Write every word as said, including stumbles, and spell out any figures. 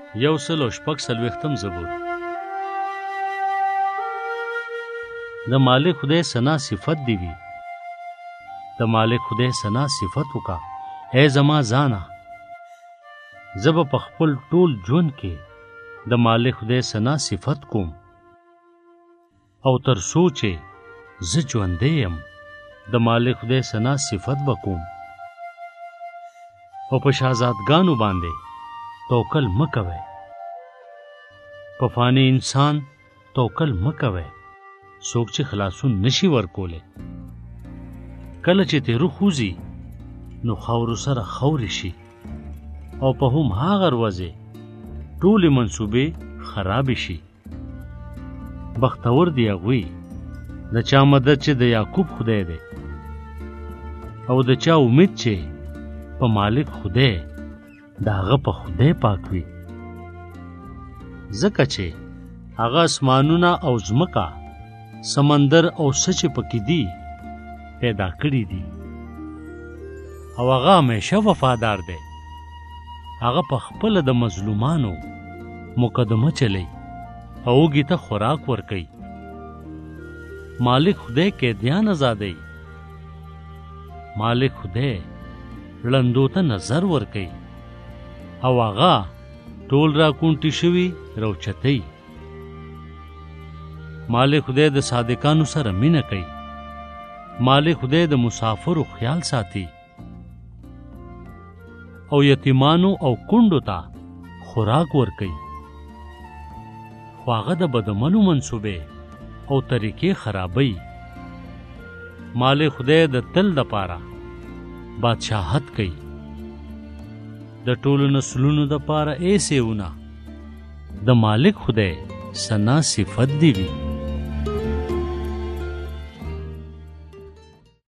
یو سل او شپږ څلوېښتم زبور. د مالک خدای ثنا صفت دی وي. د مالک خدای ثنا صفت وکا اے زما ځانا. زه به په خپل ټول ژوند کې د مالک خدای ثنا صفت کوم، او تر څو چې زه ژوندی یم د مالک خدای ثنا صفت به کوم. او په شهزادګانو باندې توکل مه کوئ، په فانی انسان توکل مه کوئ، څوک چې خلاصون نشي ورکولی. کله چې تیرو خوځي نو خاورو سره خاورې شي، او په هم هغه ورځې ټولې منصوبې خرابې شي. بختور دی هغوی د چا مدد چې د یعقوب خدای دی، او د چا امید چې په مالک خدای د هغه په خدای پاک وي. ځکه چې هغه اسمانونه او ځمکه، سمندر او څه چې پکې دي پیدا کړي دي، او هغه همیشه وفادار دی. هغه په خپله د مظلومانو مقدمه چلی او اوږې ته خوراک ورکوي. مالک خدای قیدیان ازادوي. مالک خدای ړندو ته نظر ورکوي، او هغه ټول را کونټي شوي روچتوي. مالک خدای د صادقانو سره مینه کوي. مالک خدای د مسافرو خیال ساتي، او یتیمانو او کونډو ته خوراک ورکوي. خو هغه د بدعملو منصوبې او طریقې خرابوي. مالک خدای د تل دپاره بادشاهت کوي. د ټولو نسلونو دپاره ایسې ونه د مالک خدای ثنا صفت دی وي.